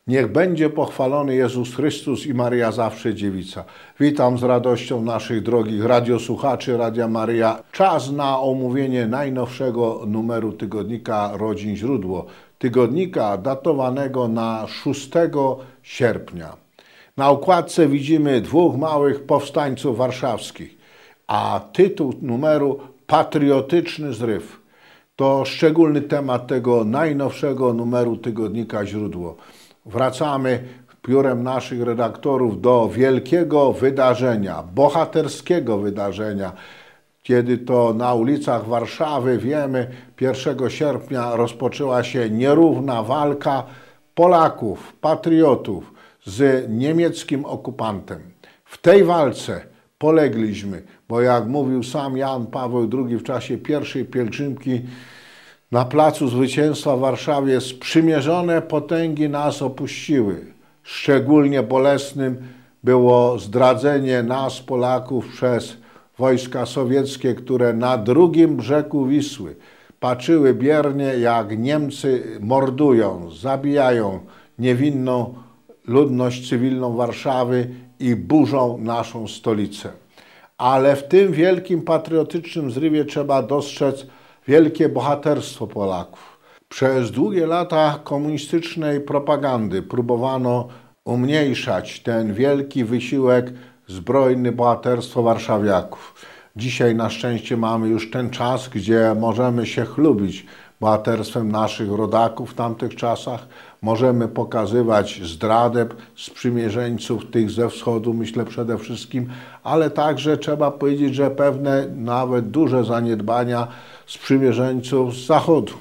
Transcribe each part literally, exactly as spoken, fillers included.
Niech będzie pochwalony Jezus Chrystus i Maryja zawsze dziewica. Witam z radością naszych drogich radiosłuchaczy Radia Maryja. Czas na omówienie najnowszego numeru tygodnika Rodzin Źródło. Tygodnika datowanego na szóstego sierpnia. Na okładce widzimy dwóch małych powstańców warszawskich, a tytuł numeru Patriotyczny zryw. To szczególny temat tego najnowszego numeru tygodnika Źródło. Wracamy piórem naszych redaktorów do wielkiego wydarzenia, bohaterskiego wydarzenia, kiedy to na ulicach Warszawy, wiemy, pierwszego sierpnia rozpoczęła się nierówna walka Polaków, patriotów z niemieckim okupantem. W tej walce polegliśmy, bo jak mówił sam Jan Paweł drugi w czasie pierwszej pielgrzymki, na Placu Zwycięstwa w Warszawie sprzymierzone potęgi nas opuściły. Szczególnie bolesnym było zdradzenie nas, Polaków, przez wojska sowieckie, które na drugim brzegu Wisły patrzyły biernie, jak Niemcy mordują, zabijają niewinną ludność cywilną Warszawy i burzą naszą stolicę. Ale w tym wielkim patriotycznym zrywie trzeba dostrzec wielkie bohaterstwo Polaków. Przez długie lata komunistycznej propagandy próbowano umniejszać ten wielki wysiłek zbrojny, bohaterstwo warszawiaków. Dzisiaj na szczęście mamy już ten czas, gdzie możemy się chlubić bohaterstwem naszych rodaków w tamtych czasach. Możemy pokazywać zdradę sprzymierzeńców tych ze wschodu, myślę przede wszystkim, ale także trzeba powiedzieć, że pewne nawet duże zaniedbania sprzymierzeńców z zachodu.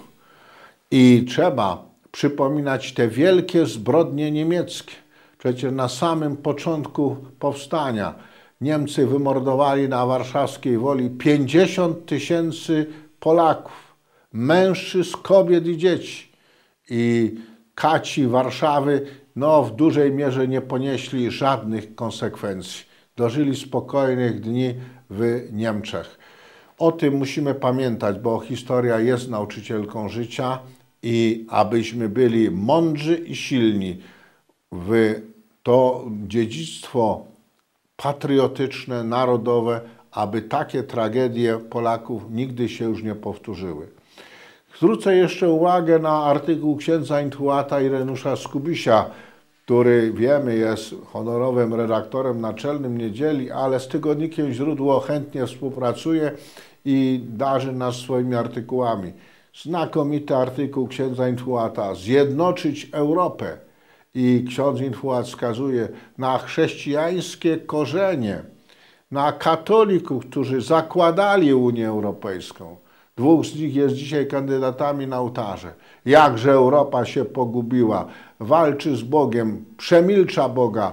I trzeba przypominać te wielkie zbrodnie niemieckie. Przecież na samym początku powstania Niemcy wymordowali na warszawskiej Woli pięćdziesiąt tysięcy Polaków, mężczyzn, kobiet i dzieci. I kaci Warszawy no, w dużej mierze nie ponieśli żadnych konsekwencji. Dożyli spokojnych dni w Niemczech. O tym musimy pamiętać, bo historia jest nauczycielką życia i abyśmy byli mądrzy i silni w to dziedzictwo patriotyczne, narodowe, aby takie tragedie Polaków nigdy się już nie powtórzyły. Zwrócę jeszcze uwagę na artykuł księdza intuata Irenusza Skubisia, który wiemy jest honorowym redaktorem naczelnym Niedzieli, ale z tygodnikiem Źródło chętnie współpracuje i darzy nas swoimi artykułami. Znakomity artykuł księdza intuata Zjednoczyć Europę. I ksiądz intuat wskazuje na chrześcijańskie korzenie, na katolików, którzy zakładali Unię Europejską. Dwóch z nich jest dzisiaj kandydatami na ołtarze. Jakże Europa się pogubiła, walczy z Bogiem, przemilcza Boga,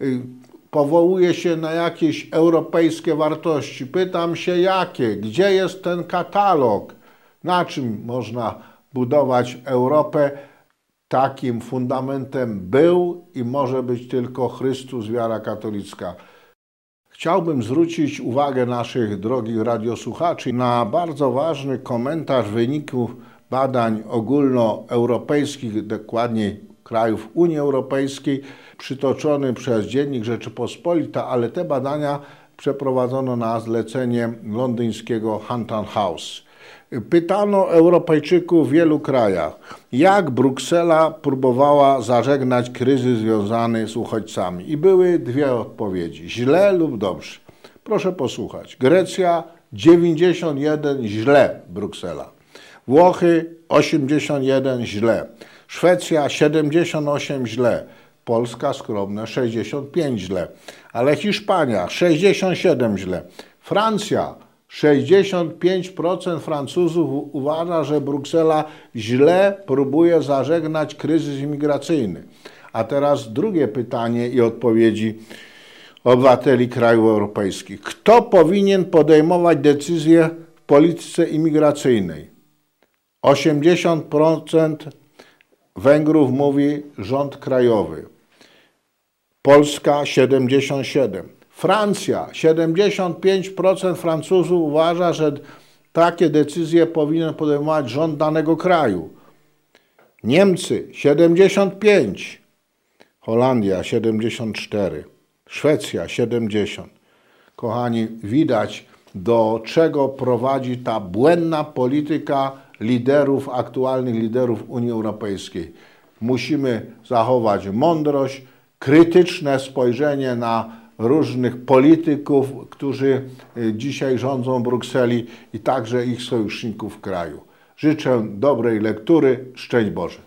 powołuje się na jakieś europejskie wartości. Pytam się jakie, gdzie jest ten katalog, na czym można budować Europę? Takim fundamentem był i może być tylko Chrystus, wiara katolicka. Chciałbym zwrócić uwagę naszych drogich radiosłuchaczy na bardzo ważny komentarz wyników badań ogólnoeuropejskich, dokładniej krajów Unii Europejskiej, przytoczony przez Dziennik Rzeczypospolita, ale te badania przeprowadzono na zlecenie londyńskiego Hampton House. Pytano Europejczyków w wielu krajach, jak Bruksela próbowała zażegnać kryzys związany z uchodźcami. I były dwie odpowiedzi, źle lub dobrze. Proszę posłuchać. Grecja dziewięćdziesiąt jeden źle Bruksela. Włochy osiemdziesiąt jeden źle. Szwecja siedemdziesiąt osiem źle. Polska skromne sześćdziesiąt pięć źle. Ale Hiszpania sześćdziesiąt siedem źle. Francja sześćdziesiąt pięć procent Francuzów uważa, że Bruksela źle próbuje zażegnać kryzys imigracyjny. A teraz drugie pytanie i odpowiedzi obywateli krajów europejskich. Kto powinien podejmować decyzje w polityce imigracyjnej? osiemdziesiąt procent Węgrów mówi rząd krajowy. Polska siedemdziesiąt siedem procent. Francja, siedemdziesiąt pięć procent Francuzów uważa, że takie decyzje powinien podejmować rząd danego kraju. Niemcy, siedemdziesiąt pięć procent. Holandia siedemdziesiąt cztery, Szwecja siedemdziesiąt. Kochani, widać, do czego prowadzi ta błędna polityka liderów, aktualnych liderów Unii Europejskiej. Musimy zachować mądrość, krytyczne spojrzenie na różnych polityków, którzy dzisiaj rządzą Brukseli i także ich sojuszników w kraju. Życzę dobrej lektury. Szczęść Boże.